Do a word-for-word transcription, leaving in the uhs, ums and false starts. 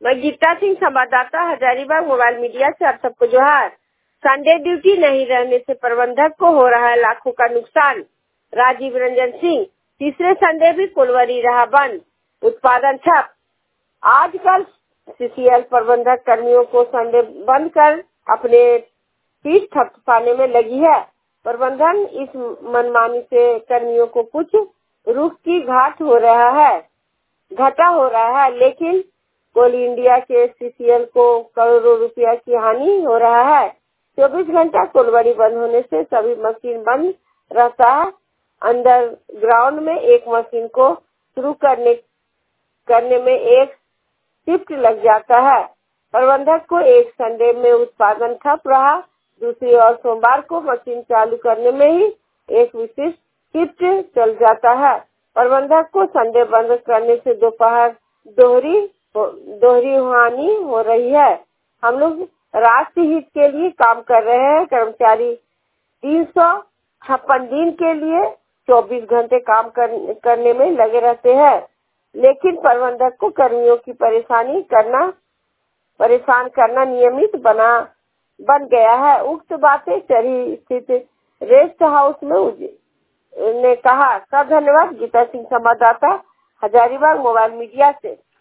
मैं गीता सिंह, संवाददाता, Hazaribagh mobile media से आप सबको जोहार। संडे ड्यूटी नहीं रहने से प्रबंधक को हो रहा है लाखों का नुकसान। राजीव रंजन सिंह। तीसरे संडे भी कोलवरी रहा बंद, उत्पादन ठप। आजकल सीसीएल प्रबंधक कर्मियों को संडे बंद कर अपने पीठ थपथपाने में लगी है। प्रबंधन इस मनमानी से कर्मियों को कुछ रुख की घाट हो रहा है घाटा हो रहा है, लेकिन कोल इंडिया के सीसीएल को करोड़ों रुपया की हानि हो रहा है। चौबीस घंटा कोलवरी बंद होने से सभी मशीन बंद रहता है। अंडर ग्राउंड में एक मशीन को शुरू करने करने में एक शिफ्ट लग जाता है। प्रबंधक को एक संडे में उत्पादन ठप रहा, दूसरी ओर सोमवार को मशीन चालू करने में ही एक विशिष्ट शिफ्ट चल जाता है। प्रबंधक को संडे बंद करने से दोपहर दोहरी दोहरी हानि हो रही है। हम लोग राष्ट्र हित के लिए काम कर रहे हैं। कर्मचारी तीन सौ छप्पन दिन के लिए चौबीस घंटे काम कर, करने में लगे रहते हैं, लेकिन प्रबंधक को कर्मियों की परेशानी करना परेशान करना नियमित बना बन गया है। उक्त बातें चरी स्थित रेस्ट हाउस में ने कहा। सब धन्यवाद। गीता सिंह, संवाददाता, हजारीबाग मोबाइल मीडिया से।